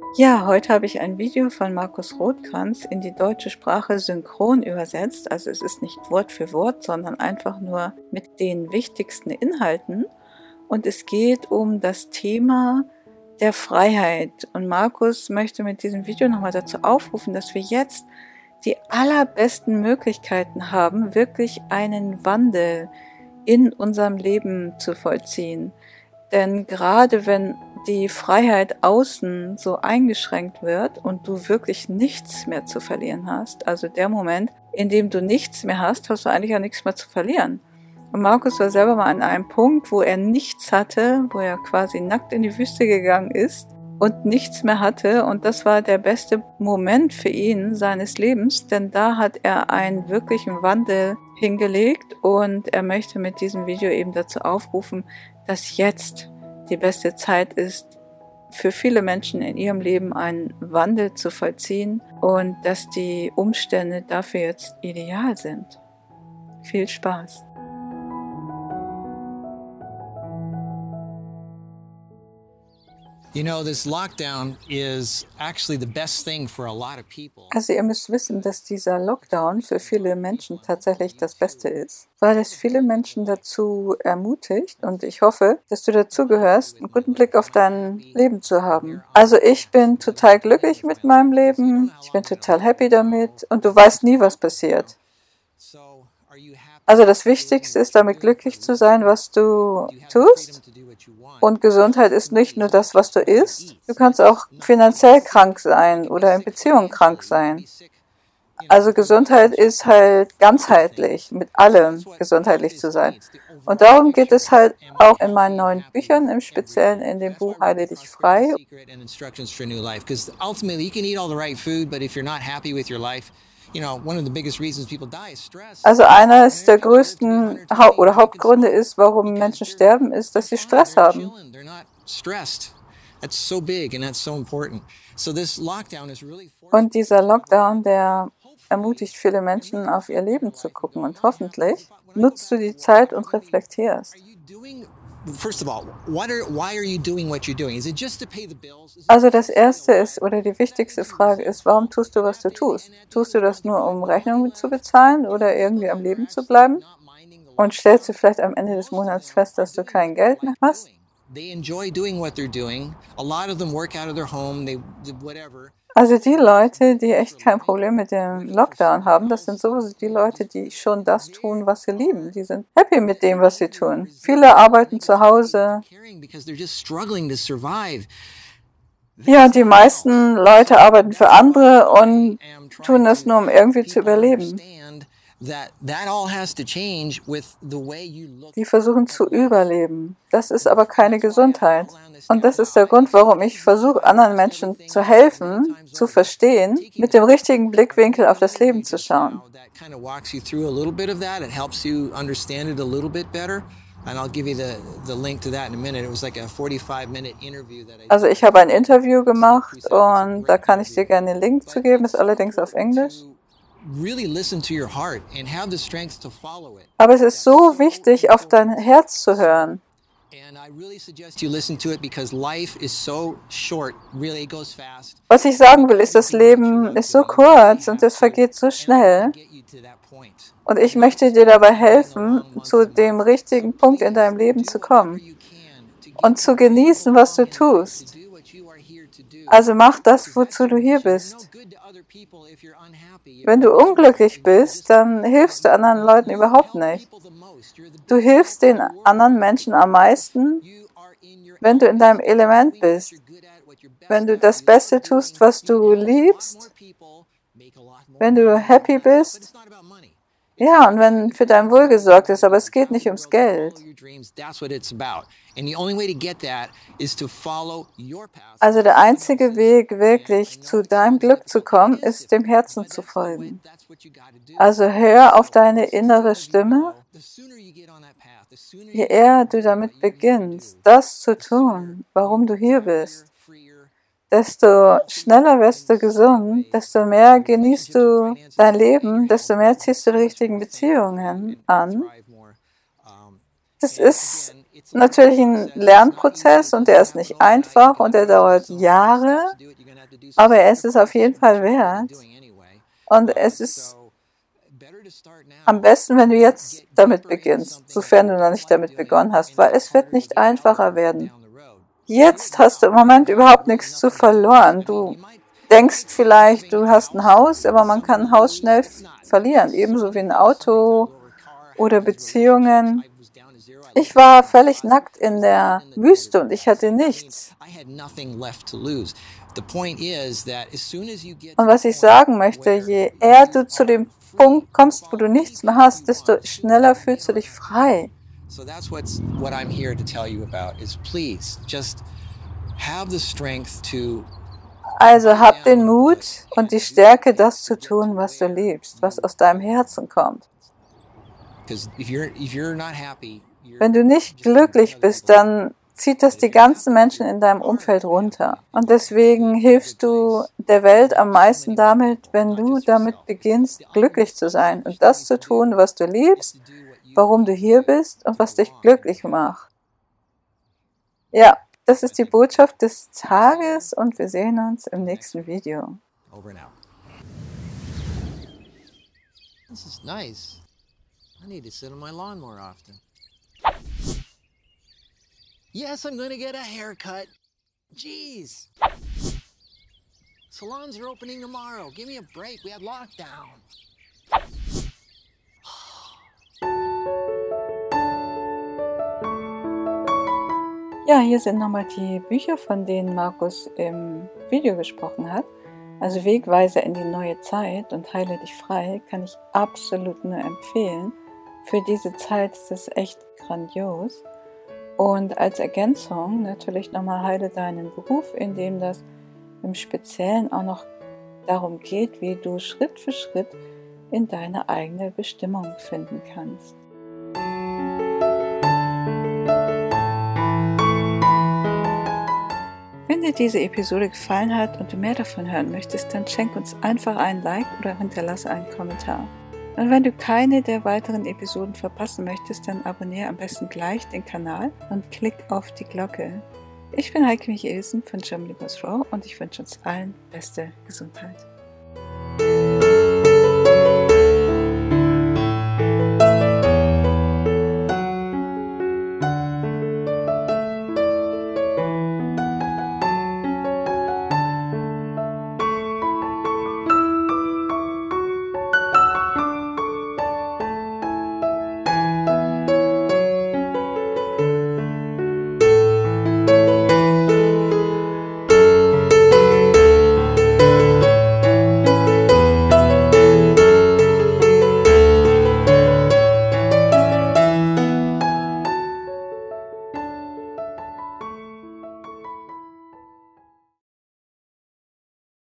Ja, heute habe ich ein Video von Markus Rothkranz in die deutsche Sprache synchron übersetzt. Also es ist nicht Wort für Wort, sondern einfach nur mit den wichtigsten Inhalten. Und es geht um das Thema der Freiheit. Und Markus möchte mit diesem Video nochmal dazu aufrufen, dass wir jetzt die allerbesten Möglichkeiten haben, wirklich einen Wandel in unserem Leben zu vollziehen. Denn gerade wenn die Freiheit außen so eingeschränkt wird und du wirklich nichts mehr zu verlieren hast, also der Moment, in dem du nichts mehr hast, hast du eigentlich auch nichts mehr zu verlieren. Und Markus war selber mal an einem Punkt, wo er nichts hatte, wo er quasi nackt in die Wüste gegangen ist und nichts mehr hatte. Und das war der beste Moment für ihn seines Lebens, denn da hat er einen wirklichen Wandel hingelegt und er möchte mit diesem Video eben dazu aufrufen, dass jetzt die beste Zeit ist, für viele Menschen in ihrem Leben einen Wandel zu vollziehen und dass die Umstände dafür jetzt ideal sind. Viel Spaß! You know, this lockdown is actually the best thing for a lot of people. Also ihr müsst wissen, dass dieser Lockdown für viele Menschen tatsächlich das Beste ist, weil es viele Menschen dazu ermutigt und ich hoffe, dass du dazu gehörst, einen guten Blick auf dein Leben zu haben. Also ich bin total glücklich mit meinem Leben, ich bin total happy damit und du weißt nie, was passiert. Also das Wichtigste ist, damit glücklich zu sein, was du tust. Und Gesundheit ist nicht nur das, was du isst. Du kannst auch finanziell krank sein oder in Beziehungen krank sein. Also Gesundheit ist halt ganzheitlich, mit allem gesundheitlich zu sein. Und darum geht es halt auch in meinen neuen Büchern, im Speziellen in dem Buch Heile dich frei. Also einer der größten Hauptgründe ist, warum Menschen sterben, ist, dass sie Stress haben. Und dieser Lockdown, der ermutigt viele Also auf ihr Leben zu gucken und hoffentlich nutzt du die Zeit und reflektierst. Also das erste ist oder die wichtigste Frage ist, warum tust du, was du tust? Tust du das nur, um Rechnungen zu bezahlen oder irgendwie am Leben zu bleiben? Und stellst du vielleicht am Ende des Monats fest, dass du kein Geld mehr hast? Also die Leute, die echt kein Problem mit dem Lockdown haben, das sind sowieso die Leute, die schon das tun, was sie lieben. Die sind happy mit dem, was sie tun. Viele arbeiten zu Hause. Ja, die meisten Leute arbeiten für andere und tun das nur, um irgendwie zu überleben. Die versuchen zu überleben. Das ist aber keine Gesundheit. Und das ist der Grund, warum ich versuche, anderen Menschen zu helfen, zu verstehen, mit dem richtigen Blickwinkel auf das Leben zu schauen. Also ich habe ein Interview gemacht und da kann ich dir gerne einen Link zu geben, ist allerdings auf Englisch. Aber es ist so wichtig, auf dein Herz zu hören. Was ich sagen will, ist, das Leben ist so kurz und es vergeht so schnell. Und ich möchte dir dabei helfen, zu dem richtigen Punkt in deinem Leben zu kommen und zu genießen, was du tust. Also mach das, wozu du hier bist. Wenn du unglücklich bist, dann hilfst du anderen Leuten überhaupt nicht. Du hilfst den anderen Menschen am meisten, wenn du in deinem Element bist. Wenn du das Beste tust, was du liebst, wenn du happy bist. Ja, und wenn für dein Wohl gesorgt ist, aber es geht nicht ums Geld. Also der einzige Weg, wirklich zu deinem Glück zu kommen, ist dem Herzen zu folgen. Also hör auf deine innere Stimme. Je eher du damit beginnst, das zu tun, warum du hier bist, desto schneller wirst du gesund, desto mehr genießt du dein Leben, desto mehr ziehst du die richtigen Beziehungen an Das ist natürlich ein Lernprozess und der ist nicht einfach und der dauert Jahre, aber es ist auf jeden Fall wert. Und es ist am besten, wenn du jetzt damit beginnst, sofern du noch nicht damit begonnen hast, weil es wird nicht einfacher werden. Jetzt hast du im Moment überhaupt nichts zu verloren. Du denkst vielleicht, du hast ein Haus, aber man kann ein Haus schnell verlieren, ebenso wie ein Auto oder Beziehungen. Ich war völlig nackt in der Wüste und ich hatte nichts. Und was ich sagen möchte, je eher du zu dem Punkt kommst, wo du nichts mehr hast, desto schneller fühlst du dich frei. So that's what I'm here to tell you about is please just have the strength to. Also hab den Mut und die Stärke, das zu tun, was du liebst, was aus deinem Herzen kommt. Wenn du nicht glücklich bist, dann zieht das die ganzen Menschen in deinem Umfeld runter. Und deswegen hilfst du der Welt am meisten damit, wenn du damit beginnst, glücklich zu sein und das zu tun, was du liebst, warum du hier bist und was dich glücklich macht. Ja, das ist die Botschaft des Tages und wir sehen uns im nächsten Video. Over and out. This is nice. I need to sit on my lawn more often. Yes, I'm going to get a haircut. Jeez. Salons are opening tomorrow. Give me a break. We had lockdown. Ja, hier sind nochmal die Bücher, von denen Markus im Video gesprochen hat. Also Wegweiser in die neue Zeit und Heile dich frei kann ich absolut nur empfehlen. Für diese Zeit ist es echt grandios. Und als Ergänzung natürlich nochmal Heile deinen Beruf, in dem das im Speziellen auch noch darum geht, wie du Schritt für Schritt in deine eigene Bestimmung finden kannst. Wenn dir diese Episode gefallen hat und du mehr davon hören möchtest, dann schenk uns einfach einen Like oder hinterlasse einen Kommentar. Und wenn du keine der weiteren Episoden verpassen möchtest, dann abonniere am besten gleich den Kanal und klick auf die Glocke. Ich bin Heike Michelsen von Germany Goes Raw und ich wünsche uns allen beste Gesundheit.